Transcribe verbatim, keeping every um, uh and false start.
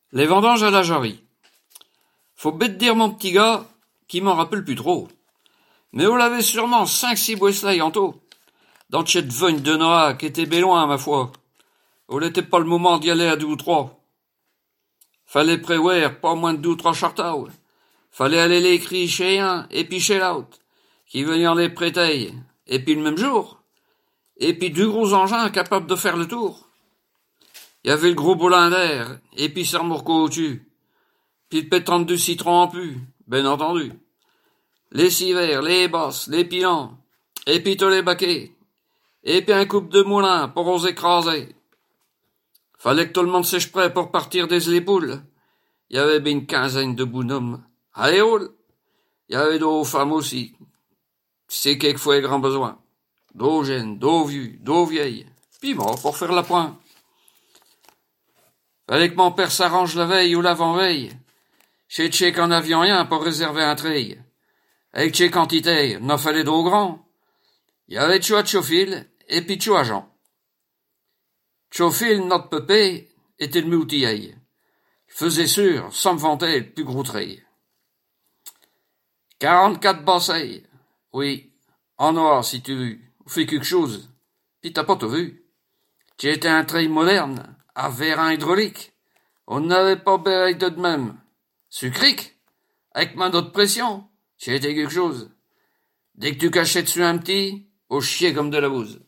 Les vendanges à la jarrie. Faut bête dire mon petit gars, qui m'en rappelle plus trop. Mais on l'avait sûrement cinq six boisselets en tout. Dans cette vogne de Noah qui était bien loin, ma foi. On n'était pas le moment d'y aller à deux ou trois. Fallait prévoir pas moins de deux ou trois chartaus. Fallait aller les crier chez un et puis chez l'autre, qui venaient les prêter, et puis le même jour. Et puis deux gros engins capables de faire le tour. Il y avait le gros bolin d'air, et puis Sermourco au-dessus. Puis le pétante du citron en pu, ben entendu. Les civers, les bosses, les pilons, et puis tous les baquets. Et puis un couple de moulins pour os écraser. Fallait que tout le monde sèche prêt pour partir des les poules. Il y avait bien une quinzaine de bonhommes. Allez, roule! Il y avait d'autres femmes aussi. C'est quelquefois grand besoin. D'eau jeunes, d'eau vieux, d'eau vieilles. Puis mort pour faire la pointe. Fallait que mon père s'arrange la veille ou l'avant-veille. Chez Tchèque en avions rien pour réserver un treil. Avec Tchèque quantité, n'en fallait d'eau grand. Il y avait Tchoua Tchofil et puis Tchoua Jean. Tchofil, notre pépé, était le moutillé. Il faisait sûr, sans me vanter, le plus gros treil. Quarante-quatre basseilles. Oui, en noir, si tu veux. On fait quelque chose. Puis t'as pas tout vu. C'était un treil moderne, à vérin hydraulique. On n'avait pas béret de même. Sucrique, avec main d'autre pression. C'était quelque chose. Dès que tu cachais dessus un petit, au chier comme de la bouse.